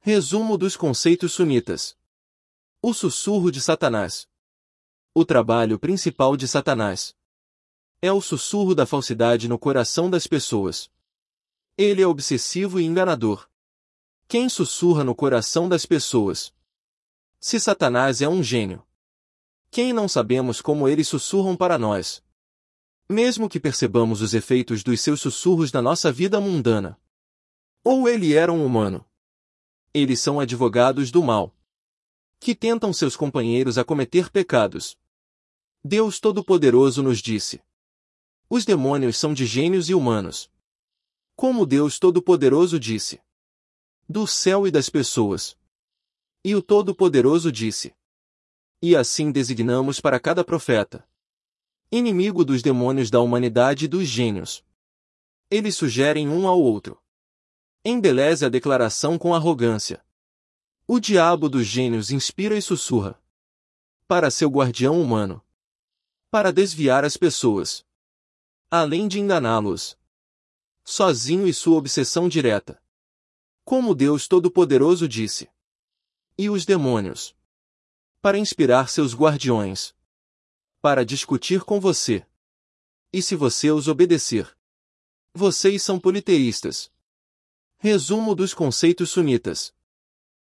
Resumo dos conceitos sunitas. O sussurro de Satanás. O trabalho principal de Satanás é o sussurro da falsidade no coração das pessoas. Ele é obsessivo e enganador. Quem sussurra no coração das pessoas? Se Satanás é um gênio, quem não sabemos como eles sussurram para nós? Mesmo que percebamos os efeitos dos seus sussurros na nossa vida mundana. Ou ele era um humano? Eles são advogados do mal, que tentam seus companheiros a cometer pecados. Deus Todo-Poderoso nos disse: os demônios são de gênios e humanos. Como Deus Todo-Poderoso disse: do céu e das pessoas. E o Todo-Poderoso disse: e assim designamos para cada profeta, inimigo dos demônios da humanidade e dos gênios. Eles sugerem um ao outro. Embeleze a declaração com arrogância. O diabo dos gênios inspira e sussurra para seu guardião humano, para desviar as pessoas, além de enganá-los, sozinho e sua obsessão direta. Como Deus Todo-Poderoso disse. E os demônios, para inspirar seus guardiões, para discutir com você. E se você os obedecer, vocês são politeístas. Resumo dos conceitos sunitas.